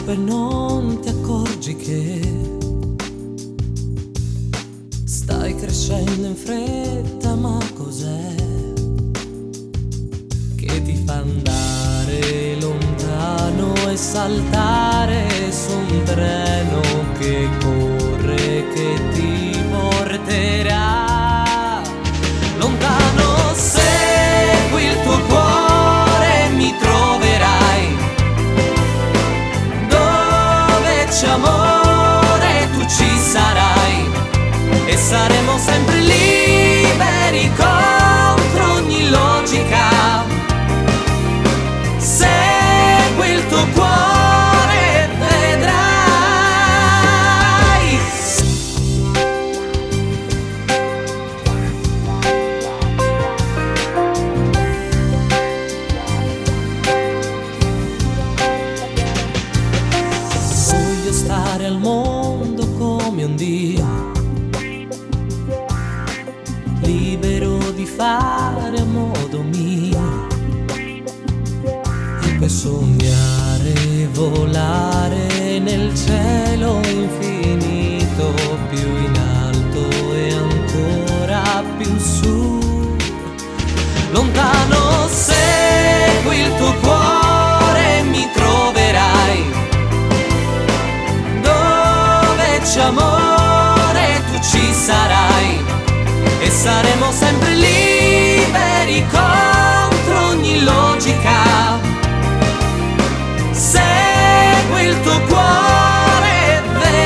e non ti accorgi che stai crescendo in fretta, ma cos'è che ti fa andare lontano e saltare su un treno che corre, che ti porterà lontano? Segui il tuo cuore, mi troverai. Dove c'è amore tu ci sarai, e saremo sempre liberi contro ogni logica. Segui il tuo cuore, vedrai. Voglio stare al mondo come un dio, libero di fare a modo mio, e poi sognare, volare nel cielo infinito, più in alto e ancora più su. Lontano, segui il tuo cuore, mi troverai. Dove c'è amore tu ci sarai, e saremo sempre liberi contro ogni logica. Segui il tuo cuore,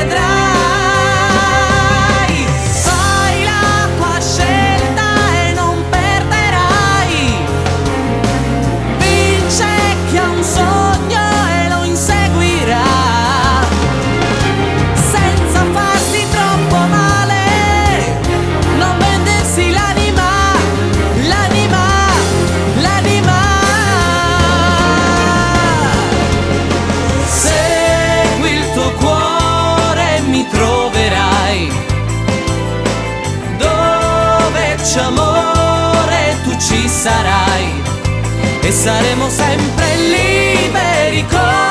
vedrai. Fai la tua scelta e non perderai. Vince chi ha un sogno e lo inseguirà, senza farsi troppo male. Non vendersi l'anima, l'anima, l'anima. Segui il tuo cuore, mi troverai. Dove c'è amore tu ci sarai, e saremo sempre liberi.